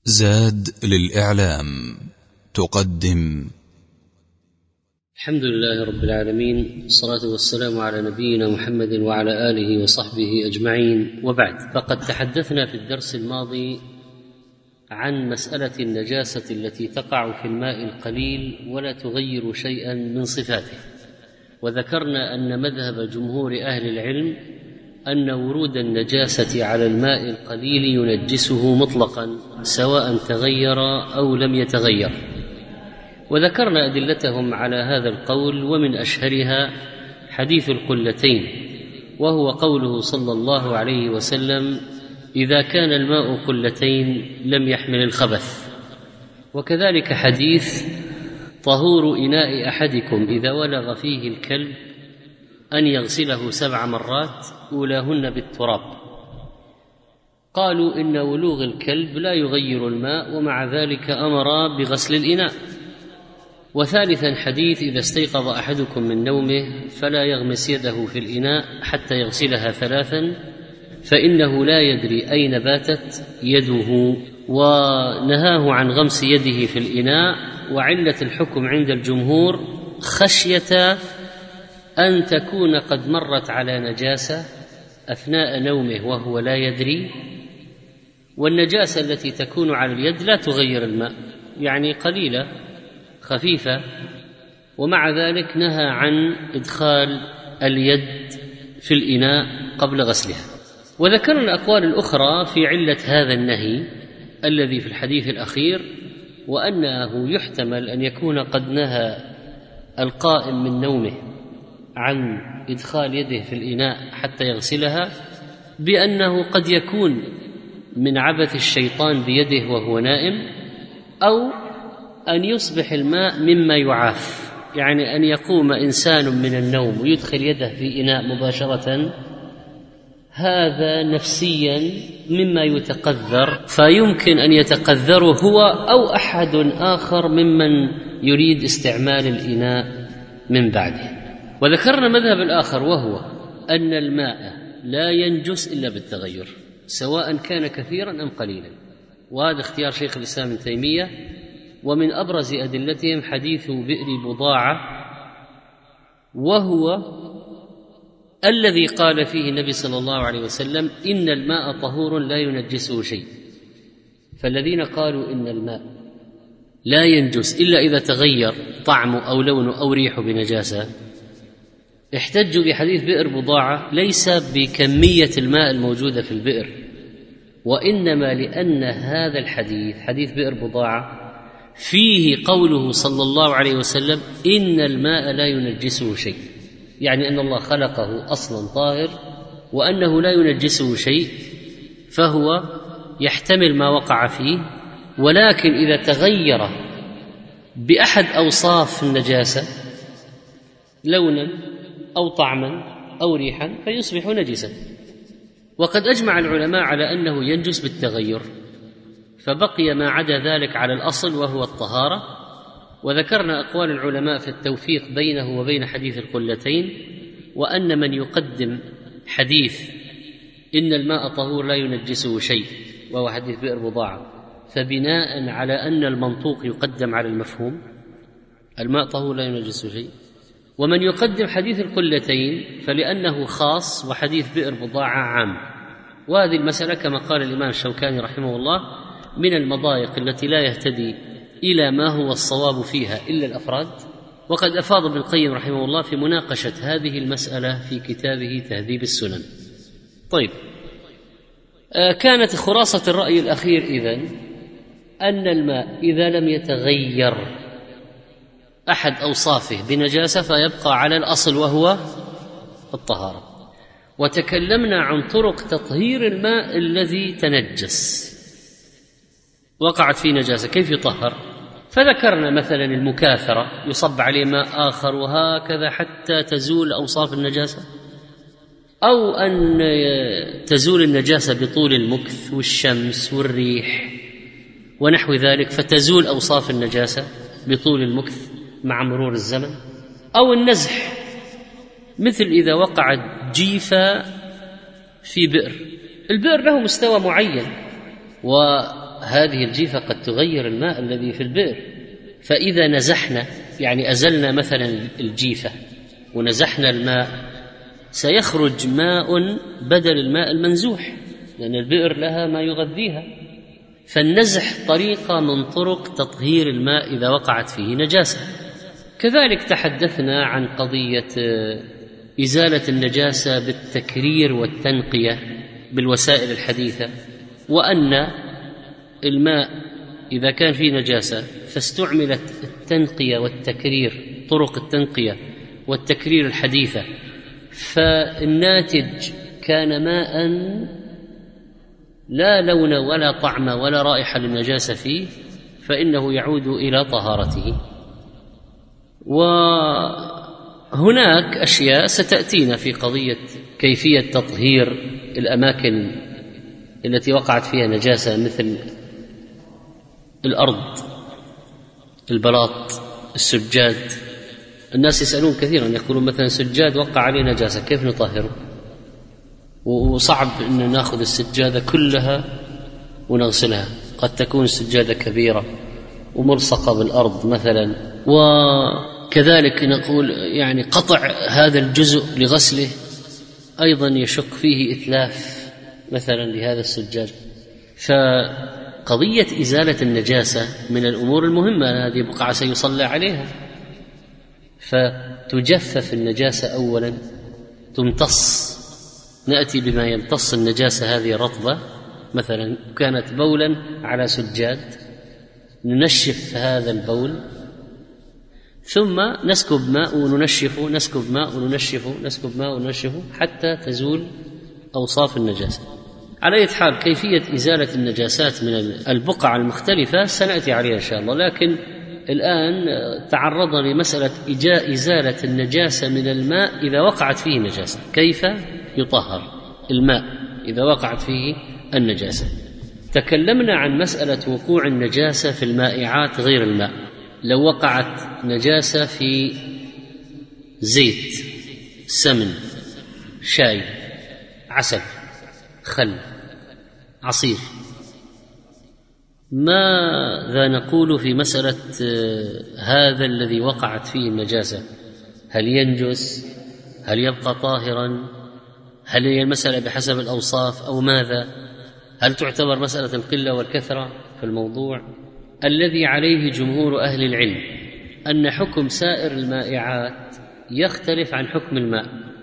زاد للإعلام تقدم. الحمد لله رب العالمين، والصلاة والسلام على نبينا محمد وعلى آله وصحبه أجمعين، وبعد. فقد تحدثنا في الدرس الماضي عن مسألة النجاسة التي تقع في الماء القليل ولا تغير شيئا من صفاته، وذكرنا أن مذهب جمهور أهل العلم أن ورود النجاسة على الماء القليل ينجسه مطلقا سواء تغير أو لم يتغير، وذكرنا أدلتهم على هذا القول، ومن أشهرها حديث القلتين، وهو قوله صلى الله عليه وسلم: إذا كان الماء قلتين لم يحمل الخبث. وكذلك حديث طهور إناء أحدكم إذا ولغ فيه الكلب أن يغسله 7 مرات أولاهن بالتراب. قالوا إن ولوغ الكلب لا يغير الماء، ومع ذلك أمر بغسل الإناء. وثالثا حديث: إذا استيقظ أحدكم من نومه فلا يغمس يده في الإناء حتى يغسلها 3 فإنه لا يدري أين باتت يده، ونهاه عن غمس يده في الإناء. وعلة الحكم عند الجمهور خشية أن تكون قد مرت على نجاسة أثناء نومه وهو لا يدري، والنجاسة التي تكون على اليد لا تغير الماء، يعني قليلة خفيفة، ومع ذلك نهى عن إدخال اليد في الإناء قبل غسلها. وذكرنا الأقوال الأخرى في علة هذا النهي الذي في الحديث الأخير، وأنه يحتمل أن يكون قد نهى القائم من نومه عن إدخال يده في الإناء حتى يغسلها بأنه قد يكون من عبث الشيطان بيده وهو نائم، أو أن يصبح الماء مما يعاف، يعني أن يقوم إنسان من النوم ويدخل يده في إناء مباشرة، هذا نفسيا مما يتقذر، فيمكن أن يتقذره هو أو أحد آخر ممن يريد استعمال الإناء من بعده. وذكرنا مذهب الآخر، وهو أن الماء لا ينجس إلا بالتغير سواء كان كثيرا أم قليلا، وهذا اختيار شيخ الإسلام ابن تيمية. ومن أبرز أدلتهم حديث بئر بضاعة، وهو الذي قال فيه النبي صلى الله عليه وسلم: إن الماء طهور لا ينجسه شيء. فالذين قالوا إن الماء لا ينجس إلا إذا تغير طعمه أو لونه أو ريحه بنجاسة، احتجوا بحديث بئر بضاعة ليس بكمية الماء الموجودة في البئر، وإنما لأن هذا الحديث حديث بئر بضاعة فيه قوله صلى الله عليه وسلم: إن الماء لا ينجسه شيء، يعني أن الله خلقه أصلا طاهر وأنه لا ينجسه شيء، فهو يحتمل ما وقع فيه، ولكن إذا تغير بأحد أوصاف النجاسة لونا أو طعما أو ريحا فيصبح نجسا. وقد أجمع العلماء على أنه ينجس بالتغير، فبقي ما عدا ذلك على الأصل وهو الطهارة. وذكرنا أقوال العلماء في التوفيق بينه وبين حديث القلتين، وأن من يقدم حديث إن الماء طهور لا ينجسه شيء وهو حديث بئر بضاعة، فبناء على أن المنطوق يقدم على المفهوم، الماء طهور لا ينجسه شيء. ومن يقدم حديث القلتين فلأنه خاص وحديث بئر بضاعة عام. وهذه المسألة كما قال الإمام الشوكاني رحمه الله من المضايق التي لا يهتدي إلى ما هو الصواب فيها إلا الأفراد. وقد أفاض ابن القيم رحمه الله في مناقشة هذه المسألة في كتابه تهذيب السنن. طيب، كانت خلاصة الرأي الأخير إذن أن الماء إذا لم يتغير أحد أوصافه بنجاسة فيبقى على الأصل وهو الطهارة. وتكلمنا عن طرق تطهير الماء الذي تنجس وقعت فيه نجاسة، كيف يطهر؟ فذكرنا مثلا المكاثرة، يصب عليه ماء آخر وهكذا حتى تزول أوصاف النجاسة، أو أن تزول النجاسة بطول المكث والشمس والريح ونحو ذلك، فتزول أوصاف النجاسة بطول المكث مع مرور الزمن، أو النزح، مثل إذا وقعت جيفة في بئر، البئر له مستوى معين، هذه الجيفة قد تغير الماء الذي في البئر، فإذا نزحنا يعني أزلنا مثلا الجيفة ونزحنا الماء سيخرج ماء بدل الماء المنزوح، لأن البئر لها ما يغذيها. فالنزح طريقة من طرق تطهير الماء إذا وقعت فيه نجاسة. كذلك تحدثنا عن قضية إزالة النجاسة بالتكرير والتنقية بالوسائل الحديثة، وأن الماء إذا كان فيه نجاسة فاستعملت التنقية والتكرير، طرق التنقية والتكرير الحديثة، فالناتج كان ماء لا لون ولا طعم ولا رائحة للنجاسة فيه، فإنه يعود إلى طهارته. وهناك أشياء ستأتينا في قضية كيفية تطهير الأماكن التي وقعت فيها نجاسة، مثل الأرض، البلاط، السجاد. الناس يسألون كثيرا، يقولون مثلا سجاد وقع عليه نجاسة كيف نطهره؟ وصعب أن نأخذ السجادة كلها ونغسلها، قد تكون السجادة كبيرة وملصقة بالأرض مثلا. وكذلك نقول يعني قطع هذا الجزء لغسله أيضا يشك فيه إتلاف مثلا لهذا السجاد. فقضية إزالة النجاسة من الأمور المهمة، هذه بقعة سيصلى عليها، فتجفف النجاسة أولا، تمتص، نأتي بما يمتص النجاسة هذه الرطبة، مثلا كانت بولا على سجاد ننشف هذا البول، ثم نسكب ماء وننشفه، نسكب ماء وننشفه، نسكب ماء وننشفه حتى تزول أوصاف النجاسة. على أي حال كيفية إزالة النجاسات من البقع المختلفة سنأتي عليها إن شاء الله، لكن الآن تعرضنا لمسألة إزالة النجاسة من الماء إذا وقعت فيه نجاسة، كيف يطهر الماء إذا وقعت فيه النجاسة. تكلمنا عن مسألة وقوع النجاسة في المائعات غير الماء. لو وقعت نجاسة في زيت، سمن، شاي، عسل، خل، عصير، ماذا نقول في مسألة هذا الذي وقعت فيه النجاسة؟ هل ينجس؟ هل يبقى طاهرا؟ هل هي المسألة بحسب الأوصاف أو ماذا؟ هل تعتبر مسألة القلة والكثرة في الموضوع؟ الذي عليه جمهور أهل العلم أن حكم سائر المائعات يختلف عن حكم الماء.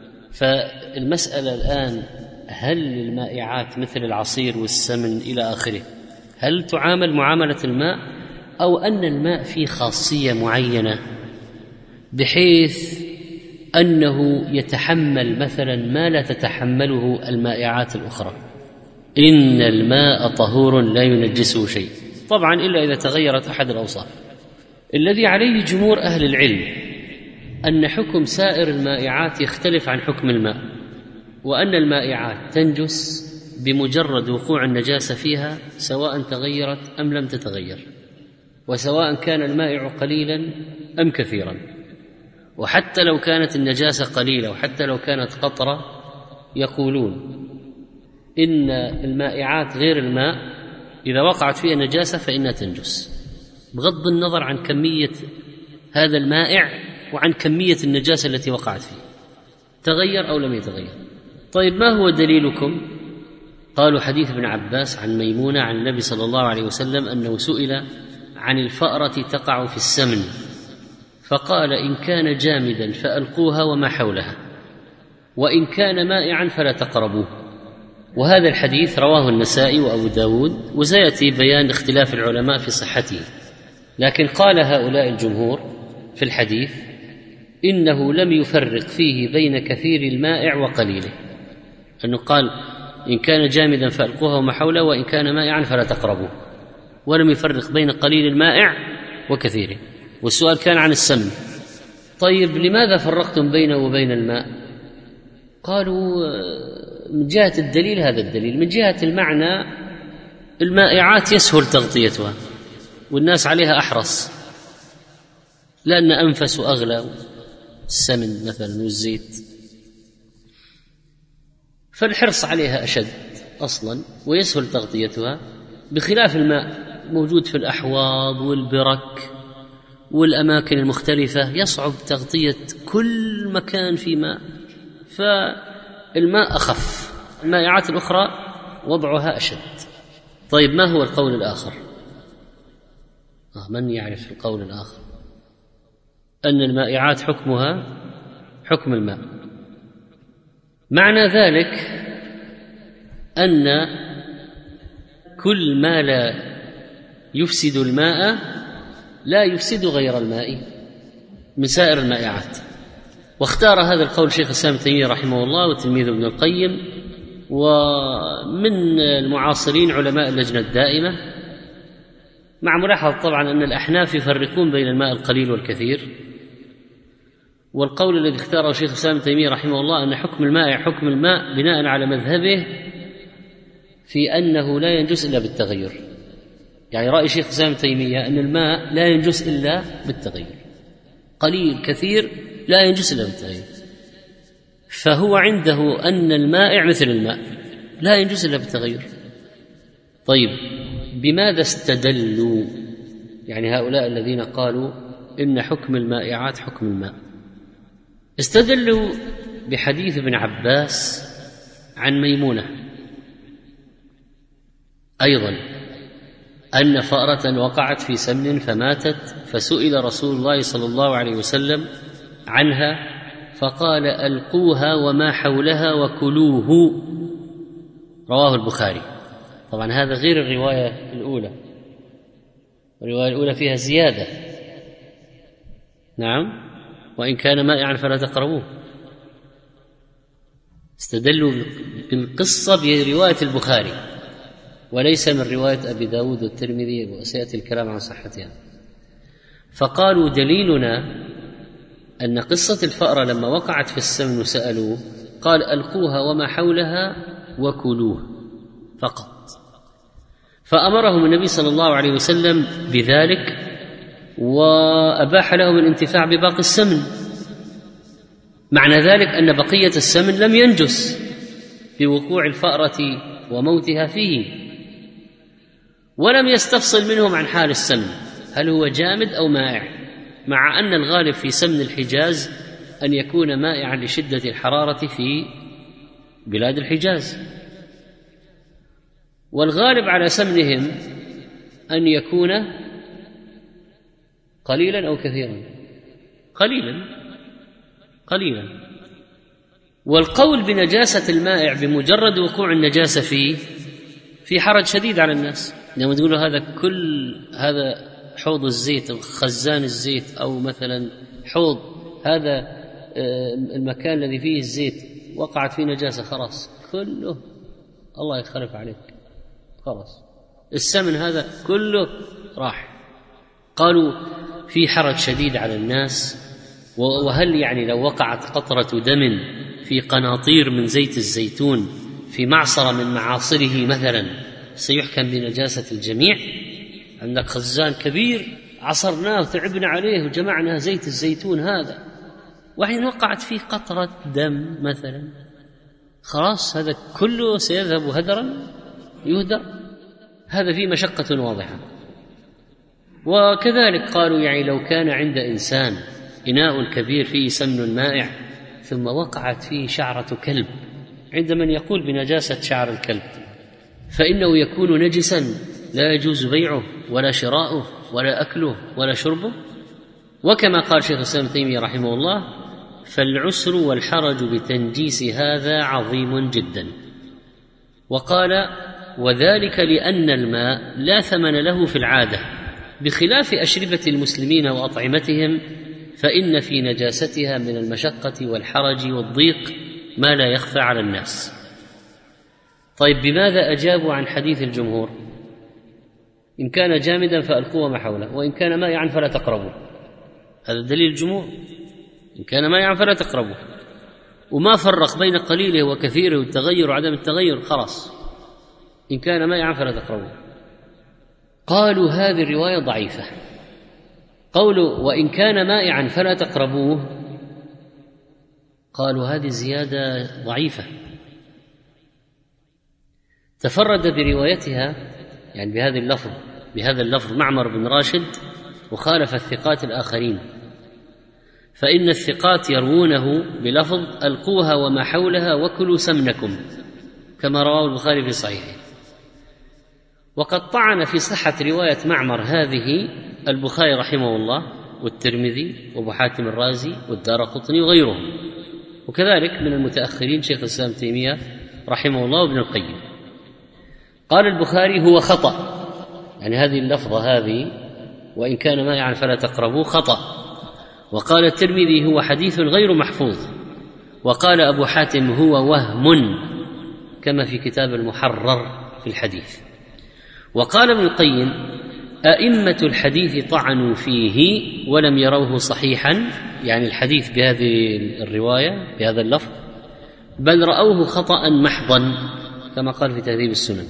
فالمسألة الآن هل المائعات مثل العصير والسمن إلى آخره هل تعامل معاملة الماء، أو أن الماء فيه خاصية معينة بحيث أنه يتحمل مثلا ما لا تتحمله المائعات الأخرى؟ إن الماء طهور لا ينجسه شيء، طبعا إلا إذا تغيرت أحد الأوصاف. الذي عليه جمهور أهل العلم أن حكم سائر المائعات يختلف عن حكم الماء، وأن المائعات تنجس بمجرد وقوع النجاسة فيها سواء تغيرت أم لم تتغير، وسواء كان المائع قليلا أم كثيرا. وحتى لو كانت النجاسة قليلة وحتى لو كانت قطرة، يقولون إن المائعات غير الماء إذا وقعت فيها نجاسة فإنها تنجس، بغض النظر عن كمية هذا المائع وعن كمية النجاسة التي وقعت فيه، تغير أو لم يتغير. طيب ما هو دليلكم؟ قالوا حديث ابن عباس عن ميمونة عن النبي صلى الله عليه وسلم أنه سئل عن الفأرة تقع في السمن فقال إن كان جامدا فألقوها وما حولها، وإن كان مائعا فلا تقربوه. وهذا الحديث رواه النسائي وأبو داود، وسيأتي بيان اختلاف العلماء في صحته. لكن قال هؤلاء الجمهور في الحديث إنه لم يفرق فيه بين كثير المائع وقليله، أنه قال إن كان جامدا فألقوها وما حوله وإن كان مائعا فلا تقربوه، ولم يفرق بين قليل المائع وكثيره. والسؤال كان عن السمن. طيب لماذا فرقتم بينه وبين الماء؟ قالوا من جهة الدليل هذا الدليل، من جهة المعنى المائعات يسهل تغطيتها والناس عليها أحرص، لأن أنفس وأغلى، السمن مثلا والزيت، فالحرص عليها أشد أصلا ويسهل تغطيتها. بخلاف الماء موجود في الأحواض والبرك والأماكن المختلفة، يصعب تغطية كل مكان في ماء، فالماء أخف، المائعات الأخرى وضعها أشد. طيب ما هو القول الآخر؟ من يعرف القول الآخر؟ أن المائعات حكمها حكم الماء. معنى ذلك أن كل ما لا يفسد الماء لا يفسد غير الماء من سائر المائعات. واختار هذا القول شيخ الإسلام ابن تيمية رحمه الله وتلميذه ابن القيم، ومن المعاصرين علماء اللجنة الدائمة، مع ملاحظة طبعا أن الأحناف يفرقون بين الماء القليل والكثير. والقول الذي اختاره شيخ الإسلام ابن تيمية رحمه الله أن حكم الماء حكم الماء بناء على مذهبه في أنه لا ينجس إلا بالتغير. يعني رأي شيخ الإسلام ابن تيمية أن الماء لا ينجس إلا بالتغير، قليل كثير لا ينجس إلا بالتغير. فهو عنده أن المائع مثل الماء لا ينجس إلا بالتغير. طيب بماذا استدلوا؟ يعني هؤلاء الذين قالوا إن حكم المائعات حكم الماء استدلوا بحديث ابن عباس عن ميمونة أيضا أن فأرة وقعت في سمن فماتت، فسئل رسول الله صلى الله عليه وسلم عنها فقال ألقوها وما حولها وكلوه، رواه البخاري. طبعا هذا غير الرواية الأولى، الرواية الأولى فيها زيادة، نعم، وإن كان مائعا فلا تقربوه. استدلوا بالقصة برواية البخاري وليس من رواية أبي داود والترمذي، وسيأتي الكلام عن صحتها. فقالوا دليلنا أن قصة الفأرة لما وقعت في السمن وسألوه قال ألقوها وما حولها وكلوه فقط، فأمرهم النبي صلى الله عليه وسلم بذلك وأباح لهم الانتفاع بباقي السمن. معنى ذلك أن بقية السمن لم ينجس بوقوع الفأرة وموتها فيه، ولم يستفصل منهم عن حال السمن هل هو جامد أو مائع، مع أن الغالب في سمن الحجاز أن يكون مائعا لشدة الحرارة في بلاد الحجاز، والغالب على سمنهم أن يكون قليلا أو كثيرا، قليلا. والقول بنجاسة المائع بمجرد وقوع النجاسة فيه في حرج شديد على الناس. لما تقولوا هذا حوض الزيت أو خزان الزيت، أو مثلا حوض هذا المكان الذي فيه الزيت وقعت فيه نجاسة، خلاص كله الله يخلف عليك، خلاص السمن هذا كله راح. قالوا في حرج شديد على الناس، وهل يعني لو وقعت قطرة دم في قناطير من زيت الزيتون في معصرة من معاصره مثلا سيحكم بنجاسة الجميع؟ عندك خزان كبير عصرناه وتعبنا عليه وجمعنا زيت الزيتون هذا، وحين وقعت فيه قطرة دم مثلا خلاص هذا كله سيذهب هدرا يهدر. هذا فيه مشقة واضحة. وكذلك قالوا يعني لو كان عند إنسان إناء كبير فيه سمن مائع ثم وقعت فيه شعرة كلب، عند من يقول بنجاسة شعر الكلب فإنه يكون نجسا لا يجوز بيعه ولا شراؤه ولا أكله ولا شربه. وكما قال شيخ الإسلام ابن تيمية رحمه الله فالعسر والحرج بتنجيس هذا عظيم جدا. وقال وذلك لأن الماء لا ثمن له في العادة، بخلاف أشربة المسلمين وأطعمتهم فإن في نجاستها من المشقة والحرج والضيق ما لا يخفى على الناس. طيب بماذا أجابوا عن حديث الجمهور؟ إن كان جامدا فألقوه ما حوله، وإن كان مائعا فلا تقربوا. هذا دليل الجمهور، إن كان مائعا فلا تقربوا، وما فرق بين قليله وكثيره والتغير وعدم التغير، خلاص إن كان مائعا فلا تقربوا. قالوا هذه الرواية ضعيفة. قولوا وإن كان مائعا فلا تقربوه، قالوا هذه زيادة ضعيفة. تفرد بروايتها يعني بهذا اللفظ معمر بن راشد وخالف الثقات الآخرين، فإن الثقات يروونه بلفظ ألقوها وما حولها وكلوا سمنكم كما رواه البخاري في صحيحه. وقد طعن في صحة رواية معمر هذه البخاري رحمه الله والترمذي وابو حاتم الرازي والدارقطني وغيرهم، وكذلك من المتأخرين شيخ الإسلام تيمية رحمه الله وابن القيم. قال البخاري هو خطأ، يعني هذه اللفظة هذه وإن كان مائعا فلا تقربوه خطأ. وقال الترمذي هو حديث غير محفوظ. وقال أبو حاتم هو وهم كما في كتاب المحرر في الحديث. وقال ابن القيم أئمة الحديث طعنوا فيه ولم يروه صحيحا، يعني الحديث بهذه الرواية بهذا اللفظ، بل رأوه خطأ محضا كما قال في تهذيب السنن.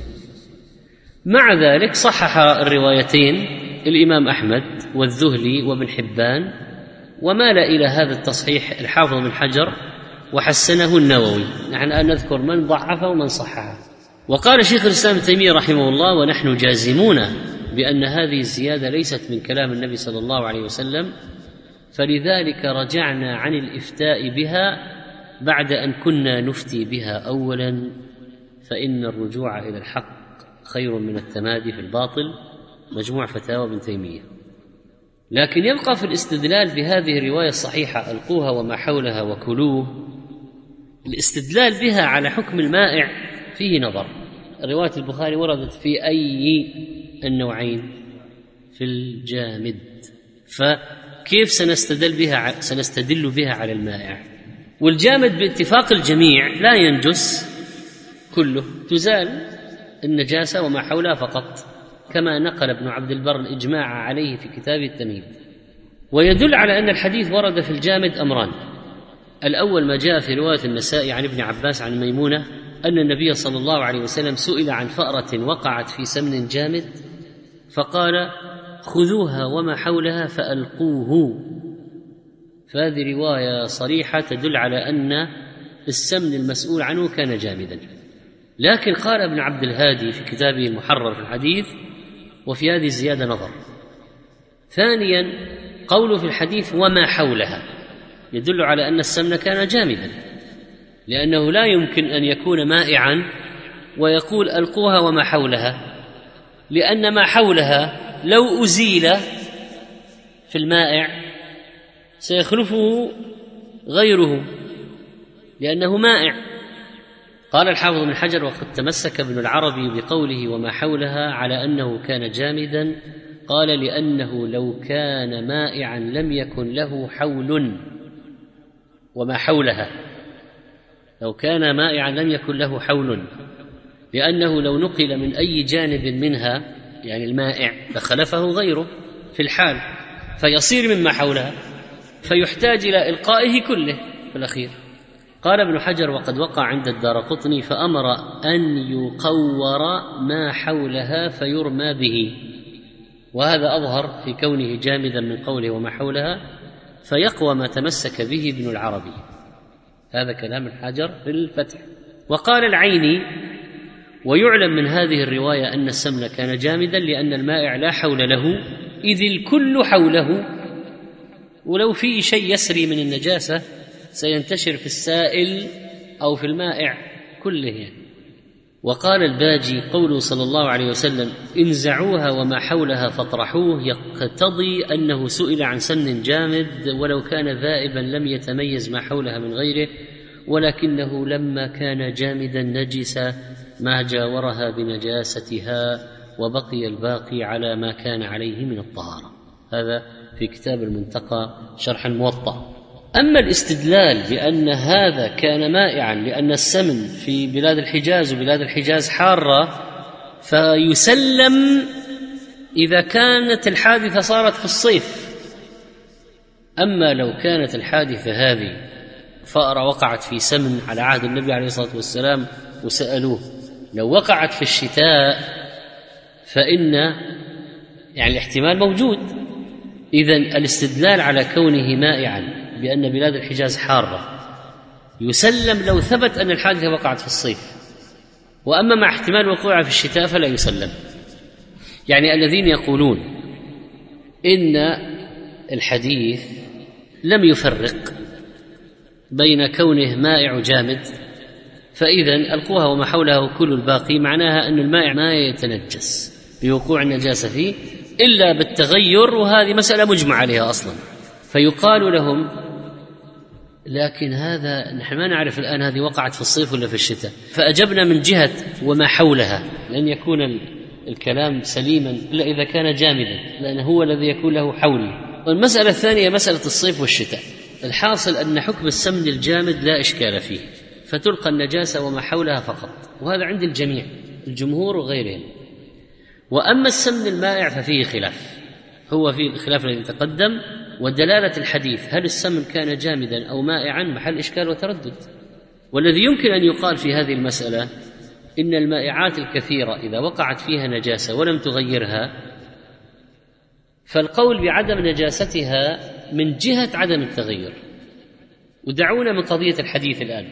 مع ذلك صحح الروايتين الإمام أحمد والذهلي وابن حبان، ومال إلى هذا التصحيح الحافظ بن حجر وحسنه النووي. نحن الآن نذكر من ضعفه ومن صححه. وقال شيخ الإسلام تيمية رحمه الله ونحن جازمون بأن هذه الزيادة ليست من كلام النبي صلى الله عليه وسلم، فلذلك رجعنا عن الإفتاء بها بعد أن كنا نفتي بها أولا، فإن الرجوع إلى الحق خير من التمادي في الباطل. مجموع فتاوى ابن تيمية. لكن يبقى في الاستدلال بهذه الرواية الصحيحة ألقوها وما حولها وكلوه، الاستدلال بها على حكم المائع فيه نظر. رواية البخاري وردت في أي النوعين؟ في الجامد، فكيف سنستدل بها على المائع؟ والجامد باتفاق الجميع لا ينجس كله، تزال النجاسة وما حولها فقط، كما نقل ابن عبد البر الإجماع عليه في كتاب التمهيد. ويدل على أن الحديث ورد في الجامد أمران: الأول ما جاء في رواية النسائي عن ابن عباس عن ميمونة أن النبي صلى الله عليه وسلم سئل عن فأرة وقعت في سمن جامد فقال خذوها وما حولها فألقوه. فهذه رواية صريحة تدل على أن السمن المسؤول عنه كان جامدا. لكن قال ابن عبد الهادي في كتابه المحرر في الحديث وفي هذه الزيادة نظر. ثانيا قوله في الحديث وما حولها يدل على أن السمن كان جامدا، لأنه لا يمكن أن يكون مائعا ويقول ألقوها وما حولها، لأن ما حولها لو أزيل في المائع سيخلفه غيره لأنه مائع. قال الحافظ بن حجر وقد تمسك ابن العربي بقوله وما حولها على أنه كان جامدا، قال لأنه لو كان مائعا لم يكن له حول. وما حولها لو كان مائعا لم يكن له حول، لأنه لو نقل من أي جانب منها يعني المائع لخلفه غيره في الحال فيصير مما حولها، فيحتاج إلى إلقائه كله في الأخير. قال ابن حجر وقد وقع عند الدارقطني فأمر أن يقور ما حولها فيرمى به، وهذا أظهر في كونه جامدا من قوله وما حولها، فيقوى ما تمسك به ابن العربي. هذا كلام الحجر في الفتح. وقال العيني ويعلم من هذه الرواية أن السمن كان جامدا لأن المائع لا حول له إذ الكل حوله، ولو في شيء يسري من النجاسة سينتشر في السائل أو في المائع كله يعني. وقال الباجي قوله صلى الله عليه وسلم انزعوها وما حولها فاطرحوه يقتضي أنه سئل عن سمن جامد ولو كان ذائبا لم يتميز ما حولها من غيره، ولكنه لما كان جامدا نجسا ما جاورها بنجاستها وبقي الباقي على ما كان عليه من الطهارة. هذا في كتاب المنتقى شرح الموطأ. أما الاستدلال بأن هذا كان مائعا لأن السمن في بلاد الحجاز وبلاد الحجاز حارة فيسلم إذا كانت الحادثة صارت في الصيف. أما لو كانت الحادثة هذه فأرة وقعت في سمن على عهد النبي عليه الصلاة والسلام وسألوه، لو وقعت في الشتاء فإن يعني الاحتمال موجود. إذن الاستدلال على كونه مائعا بأن بلاد الحجاز حارة يسلم لو ثبت أن الحادثة وقعت في الصيف، وأما مع احتمال وقوعها في الشتاء فلا يسلم. يعني الذين يقولون إن الحديث لم يفرق بين كونه مائع جامد، فإذا القوها وما حولها كل الباقي، معناها أن المائع ما يتنجس بوقوع النجاسة فيه إلا بالتغير، وهذه مسألة مجمع عليها أصلا. فيقال لهم لكن هذا نحن ما نعرف الآن هذه وقعت في الصيف ولا في الشتاء، فأجبنا من جهة وما حولها، لن يكون الكلام سليما إلا إذا كان جامدا، لأنه هو الذي يكون له حول. والمسألة الثانية مسألة الصيف والشتاء. الحاصل أن حكم السمن الجامد لا إشكال فيه، فتلقى النجاسة وما حولها فقط، وهذا عند الجميع الجمهور وغيرهم. وأما السمن المائع ففيه خلاف، هو في الخلاف الذي تقدم، ودلالة الحديث هل السمن كان جامدا أو مائعا محل إشكال وتردد. والذي يمكن أن يقال في هذه المسألة إن المائعات الكثيرة إذا وقعت فيها نجاسة ولم تغيرها، فالقول بعدم نجاستها من جهة عدم التغير. ودعونا من قضية الحديث الآن.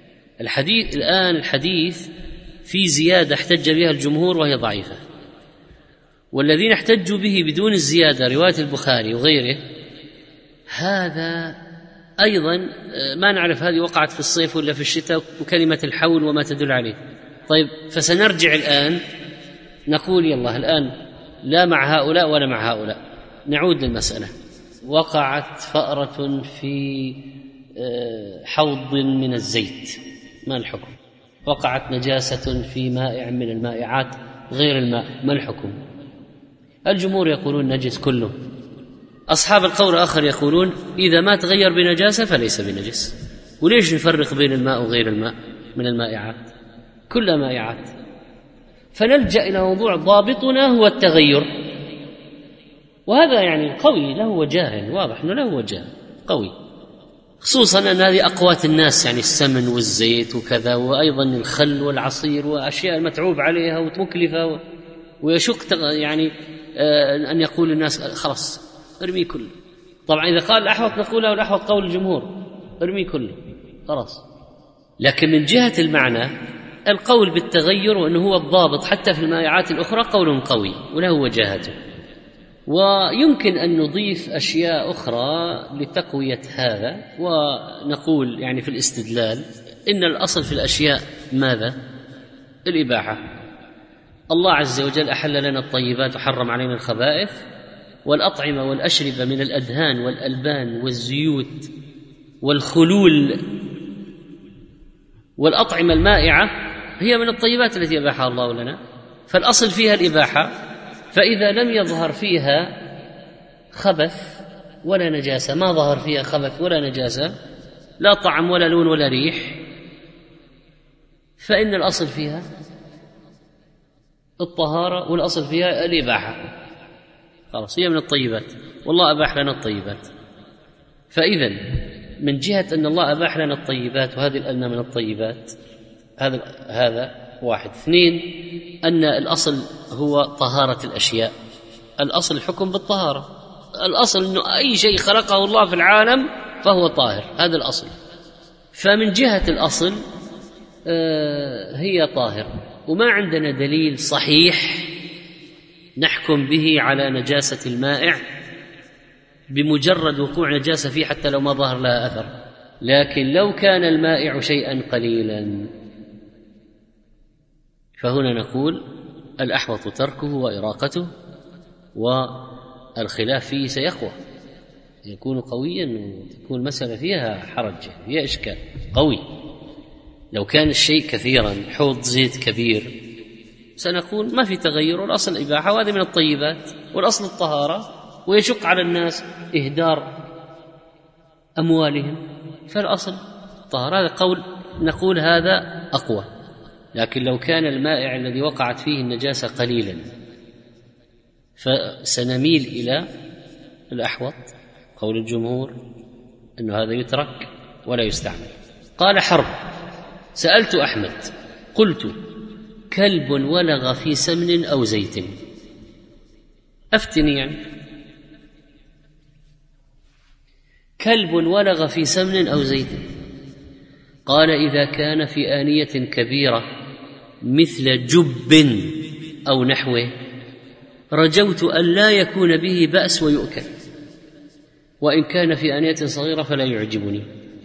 الحديث في زيادة احتج بها الجمهور وهي ضعيفة، والذين احتجوا به بدون الزيادة رواية البخاري وغيره، هذا أيضا ما نعرف هذه وقعت في الصيف ولا في الشتاء، وكلمة الحول وما تدل عليه. طيب، فسنرجع الآن نقول يلا الآن لا مع هؤلاء ولا مع هؤلاء. نعود للمسألة. وقعت فأرة في حوض من الزيت، ما الحكم؟ وقعت نجاسة في مائع من المائعات غير الماء، ما الحكم؟ الجمهور يقولون نجس كله. أصحاب القول الآخر يقولون إذا ما تغير بنجاسة فليس بنجس. وليش نفرق بين الماء وغير الماء من المائعات؟ كلها مائعات. فنلجأ إلى موضوع ضابطنا هو التغير، وهذا يعني قوي له وجاه، واضح أنه له وجاه قوي، خصوصا أن هذه أقوات الناس، يعني السمن والزيت وكذا، وأيضا الخل والعصير وأشياء متعوب عليها ومكلفة، ويشق يعني أن يقول الناس خلاص ارمي كله. طبعا إذا قال الأحوط نقول له الأحوط قول الجمهور ارمي كله خلاص. لكن من جهة المعنى القول بالتغير وأنه هو الضابط حتى في المائعات الأخرى قول قوي وله وجاهته. ويمكن أن نضيف أشياء أخرى لتقوية هذا، ونقول يعني في الاستدلال إن الأصل في الأشياء ماذا؟ الإباحة. الله عز وجل أحل لنا الطيبات وحرم علينا الخبائث، والأطعمة والأشربة من الأدهان والألبان والزيوت والخلول والأطعمة المائعة هي من الطيبات التي أباحها الله لنا، فالأصل فيها الإباحة. فإذا لم يظهر فيها خبث ولا نجاسة، ما ظهر فيها خبث ولا نجاسة، لا طعم ولا لون ولا ريح، فإن الأصل فيها الطهارة والأصل فيها الإباحة، خلاص هي من الطيبات، والله أباح لنا الطيبات. فإذا من جهة أن الله أباح لنا الطيبات وهذه الأدنى من الطيبات، هذا واحد. اثنين، أن الأصل هو طهارة الأشياء، الأصل الحكم بالطهارة، الأصل أنه أي شيء خلقه الله في العالم فهو طاهر، هذا الأصل. فمن جهة الأصل هي طاهر، وما عندنا دليل صحيح نحكم به على نجاسة المائع بمجرد وقوع نجاسة فيه حتى لو ما ظهر لها أثر. لكن لو كان المائع شيئا قليلا فهنا نقول الأحوط تركه وإراقته، والخلاف فيه سيقوى، يكون قويا وتكون المسألة فيها حرج، فيها إشكال قوي. لو كان الشيء كثيرا، حوض زيت كبير، سنقول ما في تغير، والأصل الإباحة وهذه من الطيبات، والأصل الطهارة، ويشق على الناس إهدار أموالهم، فالأصل الطهارة. هذا قول نقول هذا أقوى. لكن لو كان المائع الذي وقعت فيه النجاسة قليلا فسنميل إلى الأحوط قول الجمهور أنه هذا يترك ولا يستعمل. قال حرب: سألت أحمد قلت: كلب ولغ في سمن أو زيت، أفتني يعني، كلب ولغ في سمن أو زيت. قال: إذا كان في آنية كبيرة مثل جب أو نحوه رجوت أن لا يكون به بأس ويؤكل، وإن كان في آنية صغيرة فلا يعجبني.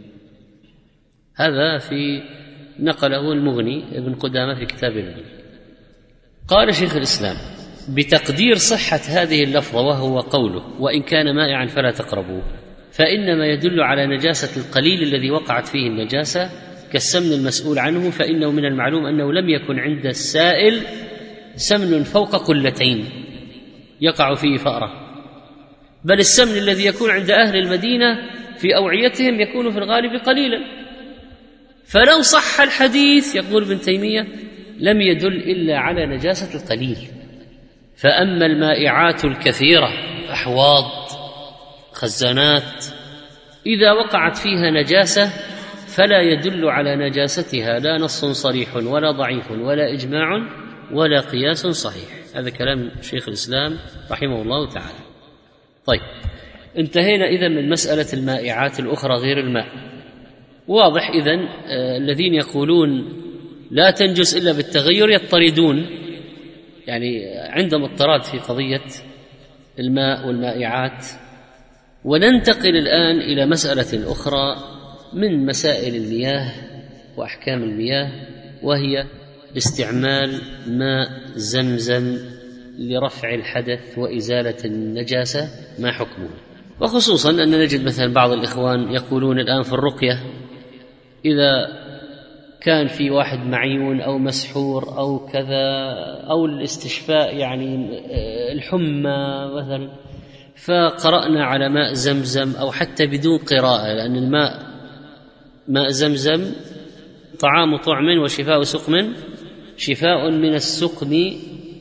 هذا نقله المغني ابن قدامة في كتاب المغني. قال شيخ الإسلام: بتقدير صحة هذه اللفظة، وهو قوله: وإن كان مائعا فلا تقربوه، فإنما يدل على نجاسة القليل الذي وقعت فيه النجاسة كالسمن المسؤول عنه، فإنه من المعلوم أنه لم يكن عند السائل سمن فوق قلتين يقع فيه فأرة، بل السمن الذي يكون عند أهل المدينة في أوعيتهم يكون في الغالب قليلا. فلو صح الحديث، يقول ابن تيمية، لم يدل إلا على نجاسة القليل. فأما المائعات الكثيرة، أحواض، خزانات، إذا وقعت فيها نجاسة فلا يدل على نجاستها لا نص صريح ولا ضعيف ولا إجماع ولا قياس صحيح. هذا كلام شيخ الإسلام رحمه الله تعالى. طيب، انتهينا إذن من مسألة المائعات الأخرى غير الماء. واضح إذن الذين يقولون لا تنجس إلا بالتغير يضطردون، يعني عندهم اضطراد في قضية الماء والمائعات. وننتقل الآن إلى مسألة أخرى من مسائل المياه وأحكام المياه، وهي استعمال ماء زمزم لرفع الحدث وإزالة النجاسة، ما حكمه؟ وخصوصا أن نجد مثلا بعض الإخوان يقولون الآن في الرقية إذا كان في واحد معيون أو مسحور أو كذا، أو الاستشفاء يعني الحمى مثلا، فقرأنا على ماء زمزم، أو حتى بدون قراءة، لأن ماء زمزم طعام طعم وشفاء سقم، شفاء من السقم،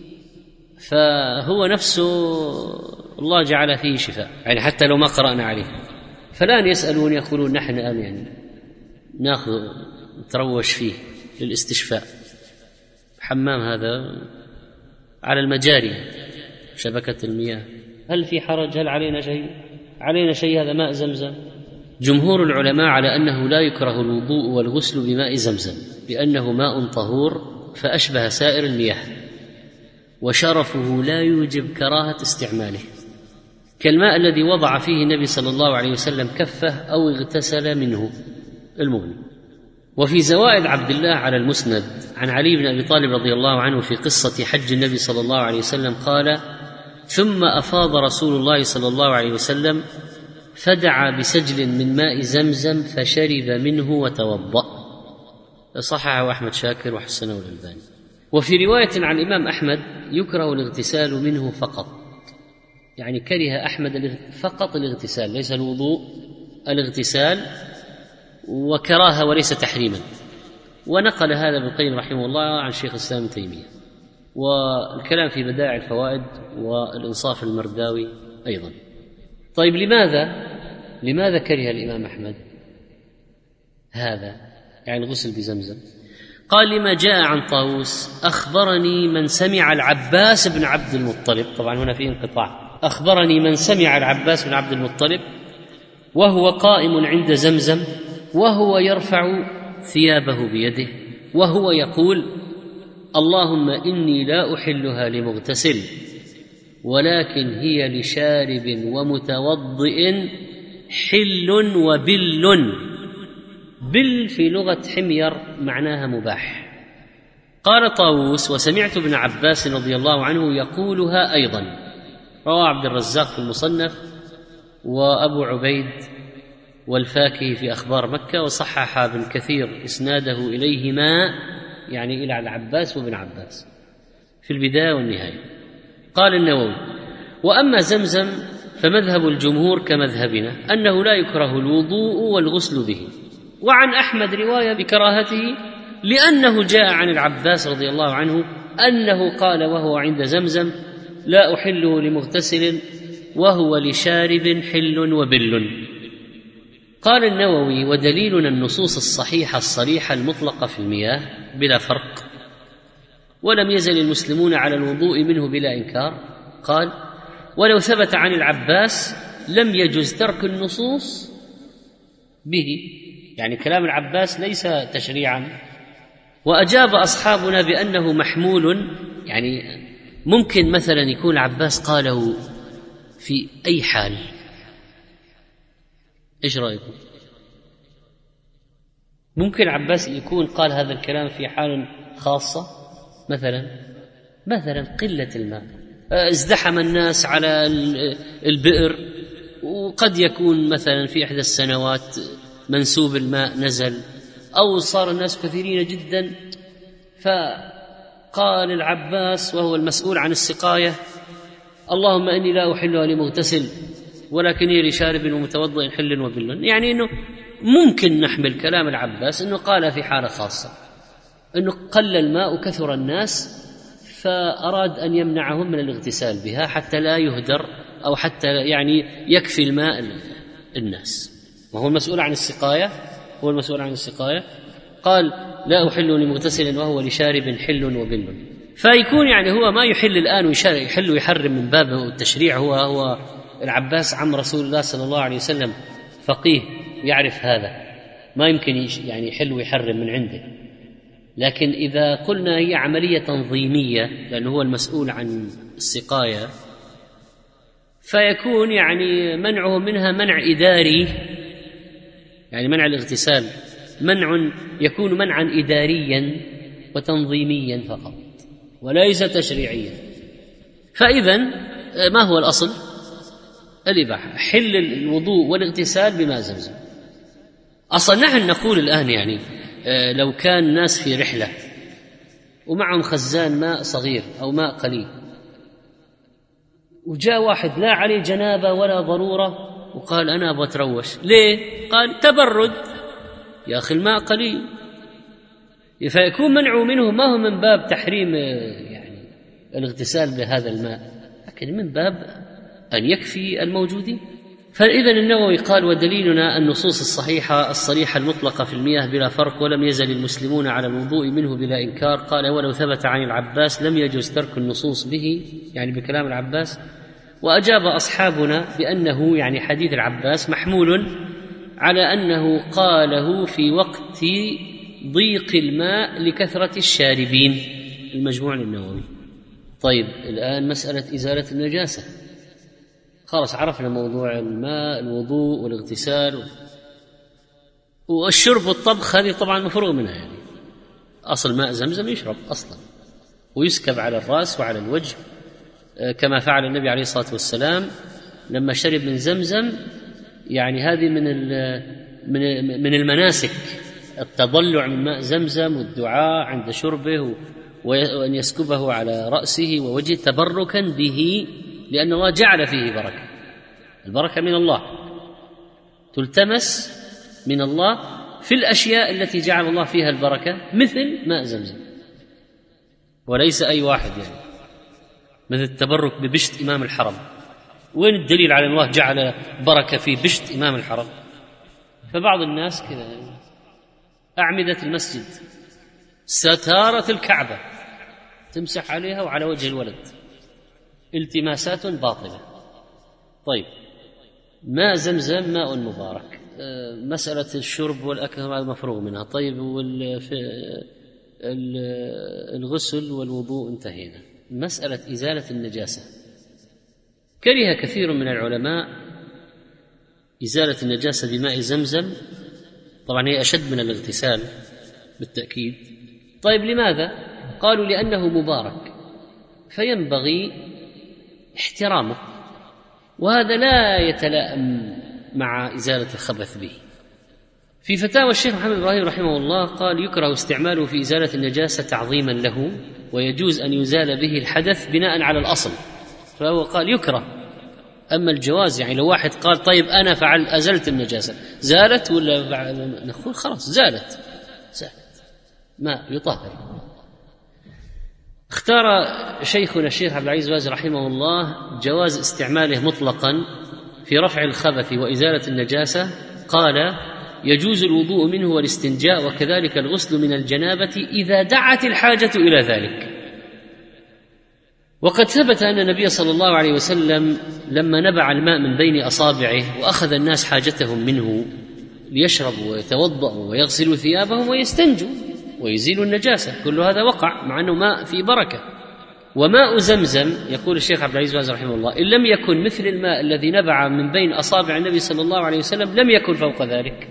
فهو نفسه الله جعل فيه شفاء، يعني حتى لو ما قرأنا عليه. فالآن يسألون يقولون نحن الآن يعني ناخذ نتروش فيه للاستشفاء، حمام هذا على المجاري شبكة المياه، هل في حرج؟ هل علينا شيء؟ هذا ماء زمزم. جمهور العلماء على أنه لا يكره الوضوء والغسل بماء زمزم، لأنه ماء طهور فأشبه سائر المياه، وشرفه لا يوجب كراهة استعماله، كالماء الذي وضع فيه النبي صلى الله عليه وسلم كفه أو اغتسل منه، المغني. وفي زوائد عبد الله على المسند عن علي بن أبي طالب رضي الله عنه في قصة حج النبي صلى الله عليه وسلم قال: ثم أفاض رسول الله صلى الله عليه وسلم فدعا بسجل من ماء زمزم فشرب منه وتوضأ. صححه أحمد شاكر وحسنه الألباني. وفي رواية عن الإمام أحمد يكره الاغتسال منه فقط، يعني كره أحمد فقط الاغتسال، ليس الوضوء، الاغتسال، وكراهة وليس تحريما. ونقل هذا ابن القيم رحمه الله عن شيخ الإسلام ابن تيمية، والكلام في بدائع الفوائد والإنصاف المرداوي أيضا. طيب، لماذا كره الإمام أحمد هذا، يعني الغسل بزمزم؟ قال: لما جاء عن طاووس: أخبرني من سمع العباس بن عبد المطلب، طبعا هنا في انقطاع، أخبرني من سمع العباس بن عبد المطلب وهو قائم عند زمزم وهو يرفع ثيابه بيده وهو يقول: اللهم إني لا أحلها لمغتسل، ولكن هي لشارب ومتوضئ حل وبل. بل في لغة حمير معناها مباح. قال طاووس: وسمعت ابن عباس رضي الله عنه يقولها أيضا. رواه عبد الرزاق في المصنف، وأبو عبيد والفاكهي في أخبار مكة، وصحح ابن كثير إسناده إليهما، يعني إلى العباس وابن عباس، في البداية والنهاية. قال النووي: وأما زمزم فمذهب الجمهور كمذهبنا أنه لا يكره الوضوء والغسل به. وعن أحمد رواية بكراهته، لأنه جاء عن العباس رضي الله عنه أنه قال وهو عند زمزم: لا أحله لمغتسل وهو لشارب حل وبل. قال النووي: ودليلنا النصوص الصحيحة الصريحة المطلقة في المياه بلا فرق، ولم يزل المسلمون على الوضوء منه بلا إنكار. قال: ولو ثبت عن العباس لم يجوز ترك النصوص به، يعني كلام العباس ليس تشريعا. وأجاب أصحابنا بأنه محمول، يعني ممكن مثلا يكون العباس قاله في أي حال. إيش رأيكم؟ ممكن العباس يكون قال هذا الكلام في حال خاصة، مثلا قلة الماء، ازدحم الناس على البئر، وقد يكون مثلا في إحدى السنوات منسوب الماء نزل، أو صار الناس كثيرين جدا، فقال العباس وهو المسؤول عن السقاية: اللهم إني لا أحلها لمغتسل ولكني لشارب ومتوضئ حل وبل. يعني أنه ممكن نحمل كلام العباس أنه قال في حالة خاصة، أنه قل الماء وكثر الناس، فأراد أن يمنعهم من الاغتسال بها حتى لا يهدر، أو حتى يعني يكفي الماء الناس. وهو المسؤول عن السقاية، قال: لا أحل لمغتسل وهو لشارب حل وبل. فيكون يعني هو ما يحل الآن ويحل ويحرم من باب التشريع. هو العباس عم رسول الله صلى الله عليه وسلم، فقيه يعرف هذا، ما يمكن يعني يحل ويحرم من عنده. لكن إذا قلنا هي عملية تنظيمية لأنه هو المسؤول عن السقاية، فيكون يعني منعه منها منع إداري، يعني منع الاغتسال يكون منعا إداريا وتنظيميا فقط وليس تشريعيا. فإذا ما هو الأصل؟ الإباحة، حل الوضوء والاغتسال بماء زمزم. أصلا نحن نقول الآن يعني لو كان ناس في رحلة ومعهم خزان ماء صغير أو ماء قليل، وجاء واحد لا عليه جنابة ولا ضرورة وقال: أنا أبغى أتروش. ليه؟ قال: تبرد. يا أخي الماء قليل. فيكون منعه منه ما هو من باب تحريم يعني الاغتسال بهذا الماء، لكن من باب أن يكفي الموجودين. فإذا النووي قال: ودليلنا النصوص الصحيحة الصريحة المطلقة في المياه بلا فرق، ولم يزل المسلمون على الوضوء منه بلا إنكار. قال: ولو ثبت عن العباس لم يجوز ترك النصوص به، يعني بكلام العباس. وأجاب أصحابنا بأنه يعني حديث العباس محمول على أنه قاله في وقت ضيق الماء لكثرة الشاربين. المجموع للنووي. طيب الآن مسألة إزالة النجاسة، خلاص عرفنا موضوع الماء، الوضوء والاغتسال والشرب والطبخ، هذه طبعا مفروغ منها. يعني أصل ماء زمزم يشرب أصلا ويسكب على الرأس وعلى الوجه، كما فعل النبي عليه الصلاة والسلام لما شرب من زمزم. يعني هذه من المناسك، التضلع من ماء زمزم والدعاء عند شربه، وأن يسكبه على رأسه ووجهه تبركا به، لأن الله جعل فيه بركة. البركة من الله، تلتمس من الله في الأشياء التي جعل الله فيها البركة، مثل ماء زمزم. وليس أي واحد، يعني مثل التبرك ببشت إمام الحرم. وين الدليل على أن الله جعل بركة في بشت إمام الحرم؟ فبعض الناس كذا، أعمدة المسجد، ستارة الكعبة، تمسح عليها وعلى وجه الولد، التماسات باطلة. طيب ماء زمزم ماء مبارك، مسألة الشرب والأكل مفروغ منها. طيب الغسل والوضوء انتهينا. مسألة إزالة النجاسة، كره كثير من العلماء إزالة النجاسة بماء زمزم. طبعا هي أشد من الاغتسال بالتأكيد. طيب لماذا؟ قالوا: لأنه مبارك فينبغي احترامه، وهذا لا يتلائم مع إزالة الخبث به. في فتاوى الشيخ محمد إبراهيم رحمه الله قال: يكره استعماله في إزالة النجاسة تعظيما له، ويجوز أن يزال به الحدث بناء على الأصل. فهو قال يكره. أما الجواز، يعني لو واحد قال: طيب أنا فعل أزلت النجاسة، زالت ولا نقول خلاص زالت ما يطهر. اختار شيخنا الشيخ عبد العزيز باز رحمه الله جواز استعماله مطلقا في رفع الخبث وإزالة النجاسة. قال: يجوز الوضوء منه والاستنجاء، وكذلك الغسل من الجنابة إذا دعت الحاجة إلى ذلك. وقد ثبت أن النبي صلى الله عليه وسلم لما نبع الماء من بين أصابعه وأخذ الناس حاجتهم منه ليشربوا ويتوضأوا ويغسلوا ثيابهم ويستنجوا ويزيلوا النجاسة، كل هذا وقع مع أنه ماء في بركة. وماء زمزم يقول الشيخ عبد العزيز باز رحمه الله إن لم يكن مثل الماء الذي نبع من بين أصابع النبي صلى الله عليه وسلم لم يكن فوق ذلك،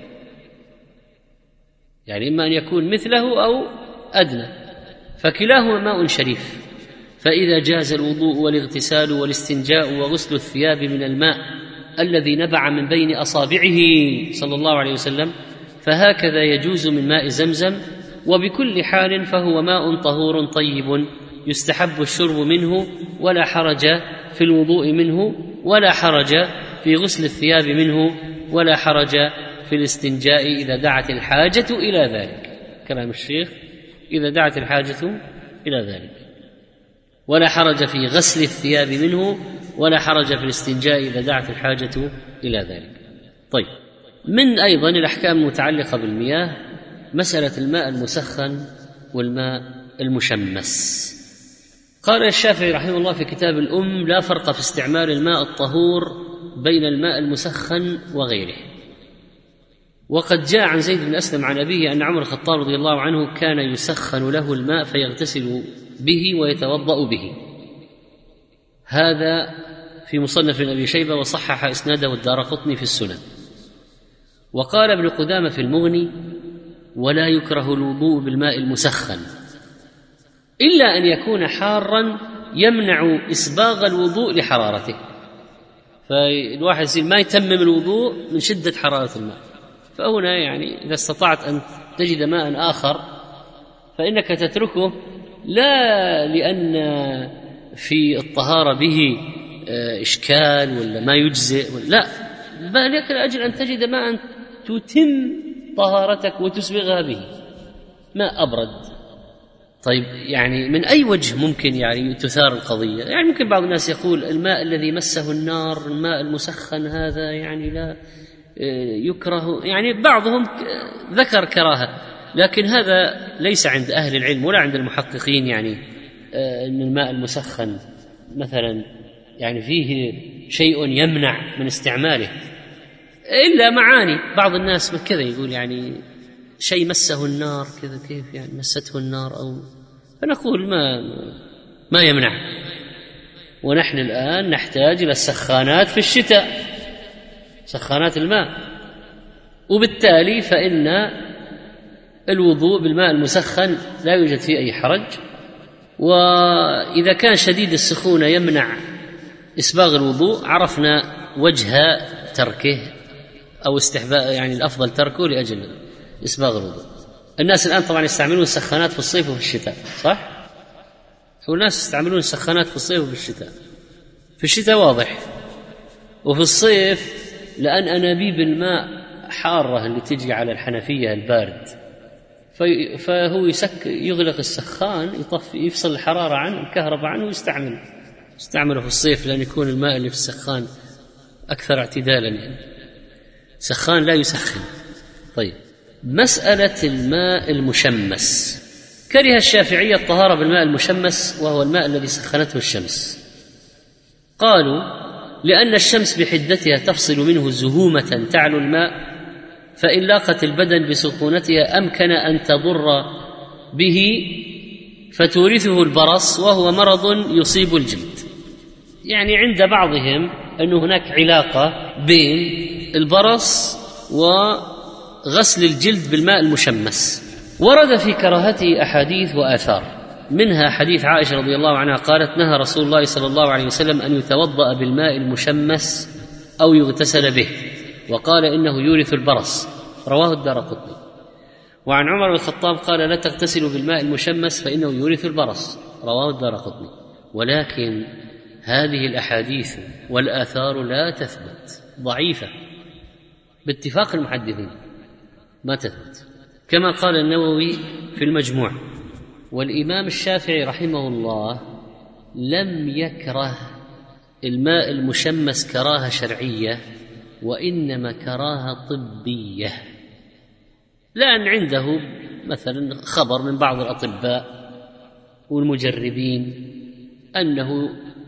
يعني إما أن يكون مثله أو أدنى، فكلاهما ماء شريف. فإذا جاز الوضوء والاغتسال والاستنجاء وغسل الثياب من الماء الذي نبع من بين أصابعه صلى الله عليه وسلم فهكذا يجوز من ماء زمزم، وبكل حال فهو ماء طهور طيب يستحب الشرب منه، ولا حرج في الوضوء منه، ولا حرج في غسل الثياب منه، ولا حرج في الاستنجاء إذا دعت الحاجة إلى ذلك. كلام الشيخ إذا دعت الحاجة إلى ذلك، ولا حرج في غسل الثياب منه، ولا حرج في الاستنجاء إذا دعت الحاجة إلى ذلك. طيب، من أيضا الأحكام المتعلقة بالمياه مسألة الماء المسخن والماء المشمس. قال الشافعي رحمه الله في كتاب الأم: لا فرق في استعمال الماء الطهور بين الماء المسخن وغيره. وقد جاء عن زيد بن أسلم عن أبيه أن عمر الخطاب رضي الله عنه كان يسخن له الماء فيغتسل به ويتوضأ به. هذا في مصنف أبي شيبة، وصحح إسناده الدارقطني في السنن. وقال ابن قدامة في المغني: ولا يكره الوضوء بالماء المسخن إلا أن يكون حارا يمنع إسباغ الوضوء لحرارته، فالواحد يصير ما يتمم الوضوء من شدة حرارة الماء. فهنا يعني إذا استطعت أن تجد ماء آخر فإنك تتركه، لا لأن في الطهارة به إشكال ولا ما يجزئ، لا، بل لأجل أن تجد ماء تتم طهارتك وتسبغها به، ماء أبرد. طيب، يعني من أي وجه ممكن يعني تثار القضية؟ يعني ممكن بعض الناس يقول الماء الذي مسه النار، الماء المسخن، هذا يعني لا يكره، يعني بعضهم ذكر كراهة، لكن هذا ليس عند أهل العلم ولا عند المحققين، يعني أن الماء المسخن مثلا يعني فيه شيء يمنع من استعماله، إلا معاني. بعض الناس كذا يقول يعني شيء مسه النار كذا، كيف يعني مسته النار؟ أو فنقول ما يمنع. ونحن الآن نحتاج إلى السخانات في الشتاء، سخانات الماء، وبالتالي فإن الوضوء بالماء المسخن لا يوجد فيه أي حرج. وإذا كان شديد السخونة يمنع إسباغ الوضوء عرفنا وجه تركه أو استحباب، يعني الأفضل تركه لأجل إسباغ الوضوء. الناس الآن طبعا يستعملون السخانات في الصيف وفي الشتاء، صح؟ والناس يستعملون السخانات في الصيف وفي الشتاء. في الشتاء واضح، وفي الصيف لأن أنابيب الماء حارة اللي تجي على الحنفية البارد، فهو يغلق السخان، يفصل الحرارة عنه، الكهرباء عنه، ويستعمله في الصيف، لأن يكون الماء اللي في السخان أكثر اعتدالا، يعني سخان لا يسخن. طيب، مسألة الماء المشمس، كره الشافعية الطهارة بالماء المشمس وهو الماء الذي سخنته الشمس. قالوا لأن الشمس بحدتها تفصل منه زهومة تعلو الماء، فإن لاقت البدن بسخونتها أمكن أن تضر به فتورثه البرص، وهو مرض يصيب الجلد. يعني عند بعضهم أن هناك علاقة بين البرص وغسل الجلد بالماء المشمس. ورد في كراهته أحاديث وآثار، منها حديث عائشة رضي الله عنها قالت: نهى رسول الله صلى الله عليه وسلم أن يتوضأ بالماء المشمس أو يغتسل به، وقال إنه يورث البرص، رواه الدارقطني. وعن عمر بن الخطاب قال: لا تغتسلوا بالماء المشمس فإنه يورث البرص، رواه الدارقطني. ولكن هذه الأحاديث والآثار لا تثبت، ضعيفة باتفاق المحدثين، ما تثبت، كما قال النووي في المجموع. والإمام الشافعي رحمه الله لم يكره الماء المشمس كراهة شرعية، وإنما كراهة طبية، لأن عنده مثلا خبر من بعض الأطباء والمجربين أنه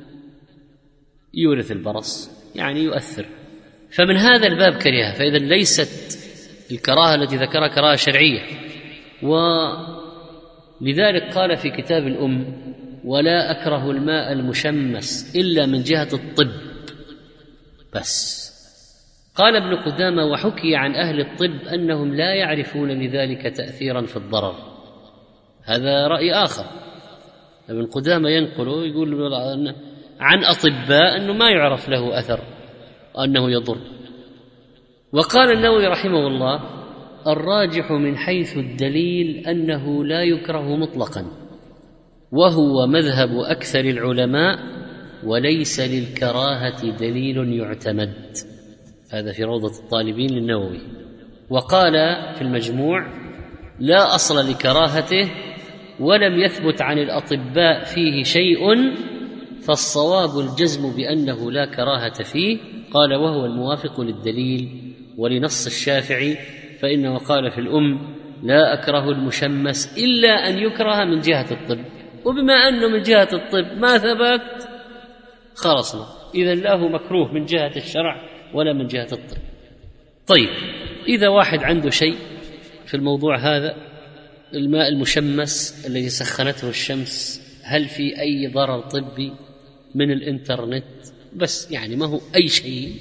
يورث البرص، يعني يؤثر، فمن هذا الباب كرهها. فإذا ليست الكراهة التي ذكرها كراهة شرعية. ولذلك قال في كتاب الأم: ولا أكره الماء المشمس إلا من جهة الطب بس. قال ابن قدامة: وحكي عن أهل الطب أنهم لا يعرفون لذلك تأثيرا في الضرر. هذا رأي آخر. ابن قدامة ينقله يقول عن أطباء أنه ما يعرف له أثر وأنه يضر. وقال النووي رحمه الله: الراجح من حيث الدليل أنه لا يكره مطلقا، وهو مذهب أكثر العلماء، وليس للكراهة دليل يعتمد. هذا في روضة الطالبين للنووي. وقال في المجموع: لا أصل لكراهته، ولم يثبت عن الأطباء فيه شيء، فالصواب الجزم بأنه لا كراهة فيه. قال: وهو الموافق للدليل ولنص الشافعي، فإنه قال في الأم: لا أكره المشمس إلا أن يكره من جهة الطب. وبما أنه من جهة الطب ما ثبت خلصنا، إذن لا هو مكروه من جهة الشرع ولا من جهة الطب. طيب، إذا واحد عنده شيء في الموضوع هذا، الماء المشمس الذي سخنته الشمس، هل في أي ضرر طبي من الإنترنت؟ بس يعني ما هو أي شيء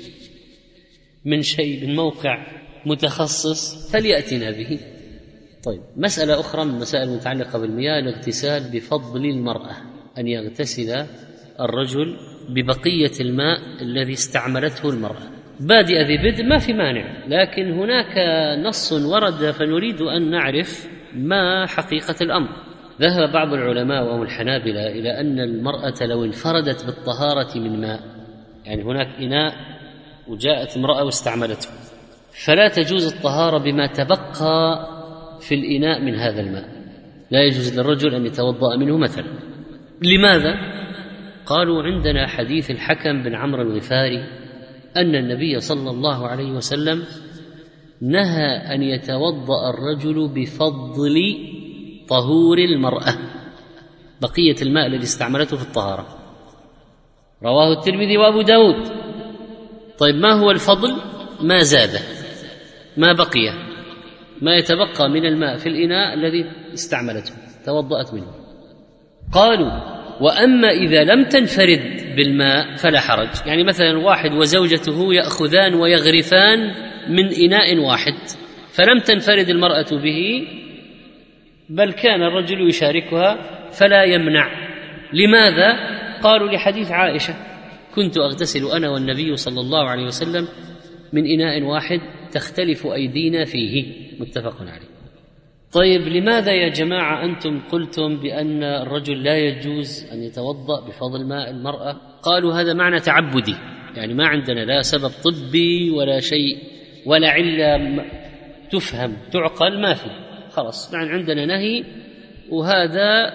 من موقع متخصص فليأتنا به. طيب، مسألة أخرى من المسائل المتعلقة بالمياه: الاغتسال بفضل المرأة، أن يغتسل الرجل ببقية الماء الذي استعملته المرأة. بادئ ذي بدء ما في مانع، لكن هناك نص ورد فنريد أن نعرف ما حقيقة الأمر. ذهب بعض العلماء وهم الحنابلة إلى أن المرأة لو انفردت بالطهارة من ماء، يعني هناك إناء وجاءت امرأة واستعملته، فلا تجوز الطهارة بما تبقى في الإناء من هذا الماء، لا يجوز للرجل أن يتوضأ منه مثلا. لماذا؟ قالوا: عندنا حديث الحكم بن عمرو الغفاري أن النبي صلى الله عليه وسلم نهى أن يتوضأ الرجل بفضل طهور المرأة، بقية الماء الذي استعملته في الطهارة. رواه الترمذي وأبو داود. طيب، ما هو الفضل؟ ما زاد، ما بقي، ما يتبقى من الماء في الإناء الذي استعملته توضأت منه. قالوا: وأما إذا لم تنفرد بالماء فلا حرج. يعني مثلا واحد وزوجته يأخذان ويغرفان من إناء واحد، فلم تنفرد المرأة به، بل كان الرجل يشاركها، فلا يمنع. لماذا؟ قالوا: لحديث عائشة: كنت أغتسل أنا والنبي صلى الله عليه وسلم من إناء واحد تختلف أيدينا فيه، متفق عليه. طيب، لماذا يا جماعة أنتم قلتم بأن الرجل لا يجوز أن يتوضأ بفضل ماء المرأة؟ قالوا: هذا معنى تعبدي، يعني ما عندنا لا سبب طبي ولا شيء ولا علة تفهم تعقل، ما في، خلاص يعني عندنا نهي، وهذا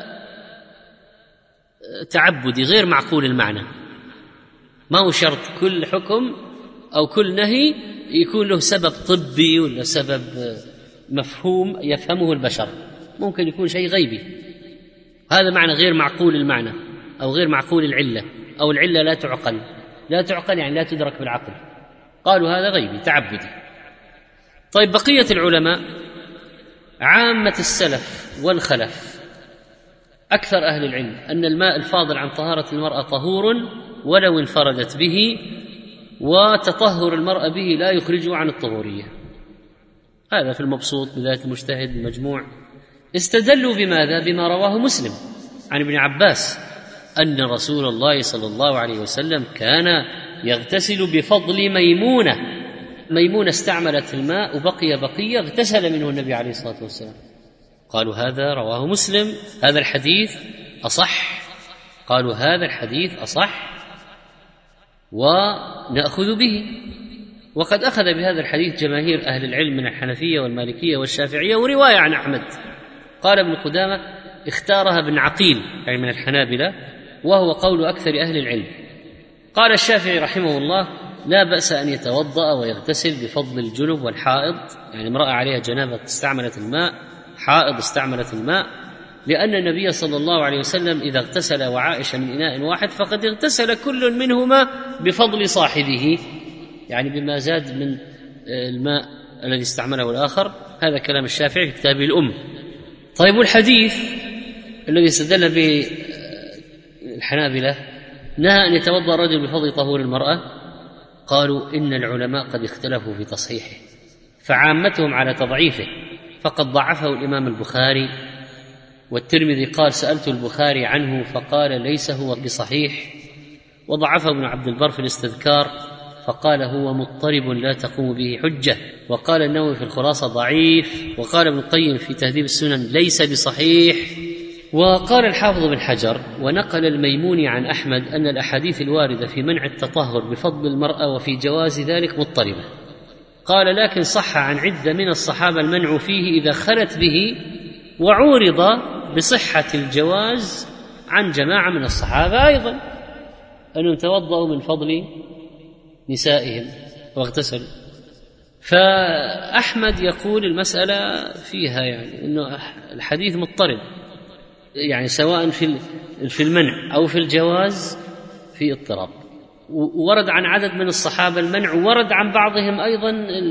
تعبدي غير معقول المعنى. ما هو شرط كل حكم أو كل نهي يكون له سبب طبي ولا سبب مفهوم يفهمه البشر، ممكن يكون شيء غيبي. هذا معنى غير معقول المعنى أو غير معقول العلة، أو العلة لا تعقل يعني لا تدرك بالعقل. قالوا هذا غيبي تعبدي. طيب، بقية العلماء عامة السلف والخلف أكثر أهل العلم أن الماء الفاضل عن طهارة المرأة طهور ولو انفردت به، وتطهر المرأة به لا يخرجه عن الطهورية. هذا في المبسوط بداية المجتهد المجموع. استدلوا بماذا؟ بما رواه مسلم عن ابن عباس أن رسول الله صلى الله عليه وسلم كان يغتسل بفضل ميمونة استعملت الماء وبقي بقية اغتسل منه النبي عليه الصلاة والسلام. قالوا هذا رواه مسلم، هذا الحديث أصح. قالوا هذا الحديث أصح ونأخذ به. وقد أخذ بهذا الحديث جماهير أهل العلم من الحنفية والمالكية والشافعية، ورواية عن أحمد. قال ابن قدامة: اختارها ابن عقيل يعني من الحنابلة، وهو قول أكثر أهل العلم. قال الشافعي رحمه الله: لا بأس أن يتوضأ ويغتسل بفضل الجنب والحائض، يعني امرأة عليها جنابة استعملت الماء، حائض استعملت الماء، لأن النبي صلى الله عليه وسلم إذا اغتسل وعائشة من إناء واحد فقد اغتسل كل منهما بفضل صاحبه، يعني بما زاد من الماء الذي استعمله الآخر. هذا كلام الشافعي في كتابه الأم. طيب، والحديث الذي استدل به الحنابلة نهى أن يتوضأ الرجل بفضل طهور المرأة؟ قالوا إن العلماء قد اختلفوا في تصحيحه، فعامتهم على تضعيفه، فقد ضعفه الإمام البخاري، والترمذي قال سألت البخاري عنه فقال ليس هو بصحيح، وضعفه ابن عبد البر في الاستذكار فقال هو مضطرب لا تقوم به حجة، وقال النووي في الخلاصة ضعيف، وقال ابن القيم في تهذيب السنن ليس بصحيح. وقال الحافظ بن حجر ونقل الميموني عن أحمد أن الأحاديث الواردة في منع التطهر بفضل المرأة وفي جواز ذلك مضطربة. قال لكن صح عن عدة من الصحابة المنع فيه إذا خلت به، وعورض بصحة الجواز عن جماعة من الصحابة أيضا أنهم توضأوا من فضل نسائهم واغتسلوا. فأحمد يقول المسألة فيها يعني أنه الحديث مضطرب، يعني سواء في المنع أو في الجواز في اضطراب، ورد عن عدد من الصحابة المنع، ورد عن بعضهم أيضا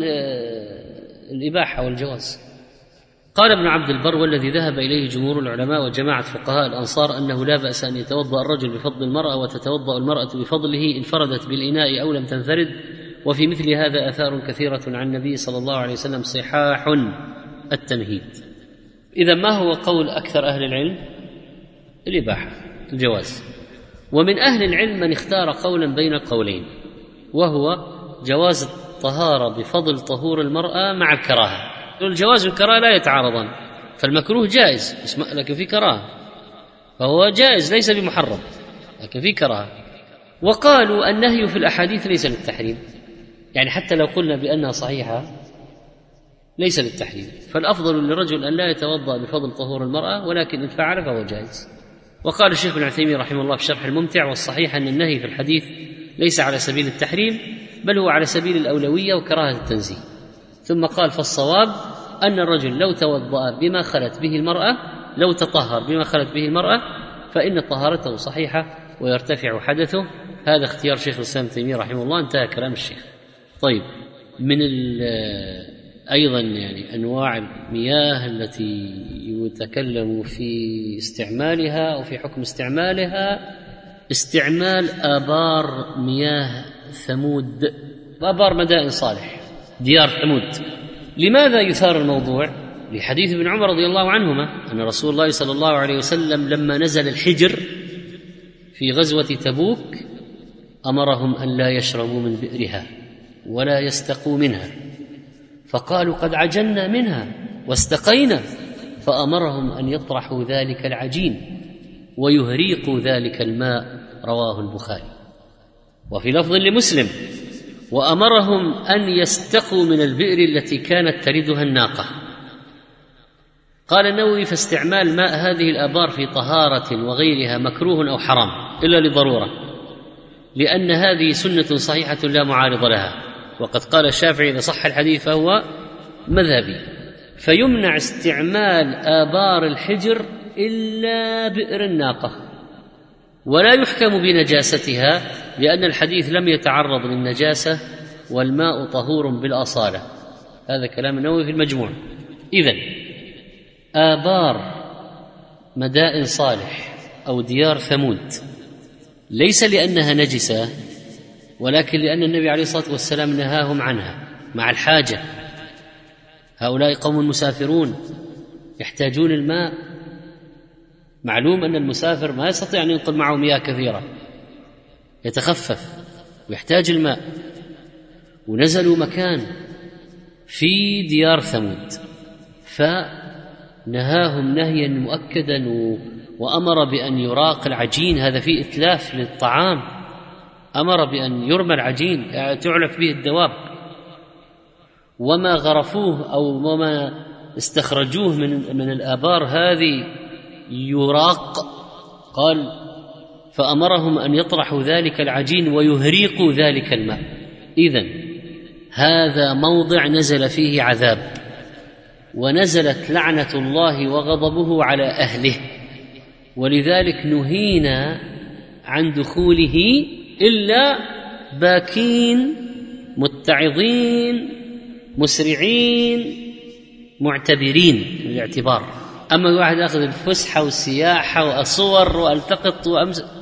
الإباحة والجواز. قال ابن عبد البر والذي ذهب إليه جمهور العلماء وجماعة فقهاء الأنصار أنه لا بأس أن يتوضأ الرجل بفضل المرأة وتتوضأ المرأة بفضله انفردت بالإناء أو لم تنفرد، وفي مثل هذا آثار كثيرة عن النبي صلى الله عليه وسلم صحاح التمهيد. إذا ما هو قول أكثر أهل العلم؟ الإباحة، الجواز. ومن أهل العلم من اختار قولا بين القولين، وهو جواز الطهارة بفضل طهور المرأة مع الكراهة. الجواز والكراهة لا يتعارضان، فالمكروه جائز لكن في كراهة، فهو جائز ليس بمحرم لكن في كراهة. وقالوا النهي في الأحاديث ليس للتحريم، يعني حتى لو قلنا بأنها صحيحة ليس للتحريم، فالأفضل للرجل أن لا يتوضأ بفضل طهور المرأة، ولكن إن فعل فهو جائز. وقال الشيخ ابن عثيمين رحمه الله في شرح الممتع والصحيح أن النهي في الحديث ليس على سبيل التحريم بل هو على سبيل الأولوية وكراهة التنزيه. ثم قال فالصواب أن الرجل لو توضأ بما خلت به المرأة، لو تطهر بما خلت به المرأة فإن طهارته صحيحة ويرتفع حدثه. هذا اختيار شيخ الإسلام ابن تيمية رحمه الله. انتهى كلام الشيخ. طيب، من أيضا يعني أنواع المياه التي يتكلم في استعمالها وفي حكم استعمالها استعمال آبار مياه ثمود، آبار مدائن صالح، ديار ثمود. لماذا يثار الموضوع؟ لحديث ابن عمر رضي الله عنهما أن رسول الله صلى الله عليه وسلم لما نزل الحجر في غزوة تبوك أمرهم أن لا يشربوا من بئرها ولا يستقوا منها، فقالوا قد عجلنا منها واستقينا، فأمرهم أن يطرحوا ذلك العجين ويهريقوا ذلك الماء، رواه البخاري. وفي لفظ لمسلم وأمرهم أن يستقوا من البئر التي كانت تردها الناقة. قال النووي فاستعمال ماء هذه الآبار في طهارة وغيرها مكروه أو حرام إلا لضرورة، لأن هذه سنة صحيحة لا معارض لها، وقد قال الشافعي إذا صح الحديث فهو مذهبي. فيمنع استعمال آبار الحجر إلا بئر الناقة، ولا يحكم بنجاستها لأن الحديث لم يتعرض للنجاسة والماء طهور بالأصالة. هذا كلام النووي في المجموع. إذن آبار مدائن صالح أو ديار ثمود ليس لأنها نجسة، ولكن لأن النبي عليه الصلاة والسلام نهاهم عنها مع الحاجة. هؤلاء قوم مسافرون يحتاجون الماء، معلوم أن المسافر ما يستطيع أن ينقل معه مياه كثيرة، يتخفف ويحتاج الماء، ونزلوا مكان في ديار ثمود فنهاهم نهيا مؤكدا وأمر بأن يراق العجين، هذا فيه إتلاف للطعام، أمر بأن يرمى العجين تعلف به الدواب، وما غرفوه أو وما استخرجوه من الآبار هذه يراق. قال فأمرهم أن يطرحوا ذلك العجين ويهريقوا ذلك الماء. إذن هذا موضع نزل فيه عذاب، ونزلت لعنة الله وغضبه على أهله، ولذلك نهينا عن دخوله إلا باكين متعظين مسرعين معتبرين الاعتبار. أما الواحد أخذ الفسحة والسياحة وأصور وألتقط وأمس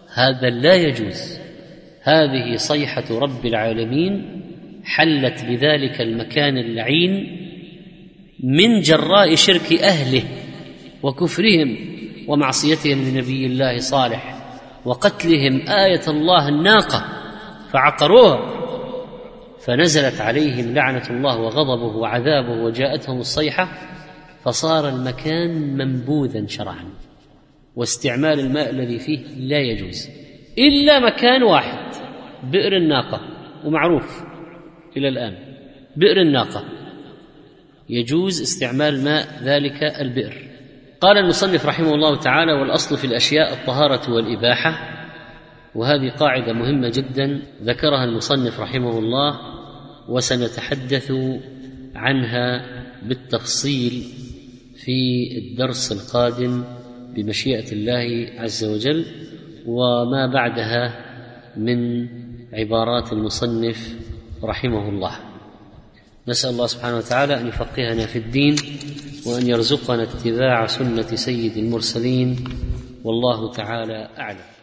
هذا لا يجوز. هذه صيحة رب العالمين حلت بذلك المكان اللعين من جراء شرك أهله وكفرهم ومعصيتهم لنبي الله صالح وقتلهم آية الله الناقة فعقروها، فنزلت عليهم لعنة الله وغضبه وعذابه وجاءتهم الصيحة، فصار المكان منبوذا شرعا، واستعمال الماء الذي فيه لا يجوز إلا مكان واحد، بئر الناقة، ومعروف إلى الآن بئر الناقة يجوز استعمال ماء ذلك البئر. قال المصنف رحمه الله تعالى: والأصل في الأشياء الطهارة والإباحة. وهذه قاعدة مهمة جدا ذكرها المصنف رحمه الله، وسنتحدث عنها بالتفصيل في الدرس القادم بمشيئة الله عز وجل، وما بعدها من عبارات المصنف رحمه الله. نسأل الله سبحانه وتعالى أن يفقهنا في الدين، وأن يرزقنا اتباع سنة سيد المرسلين، والله تعالى أعلم.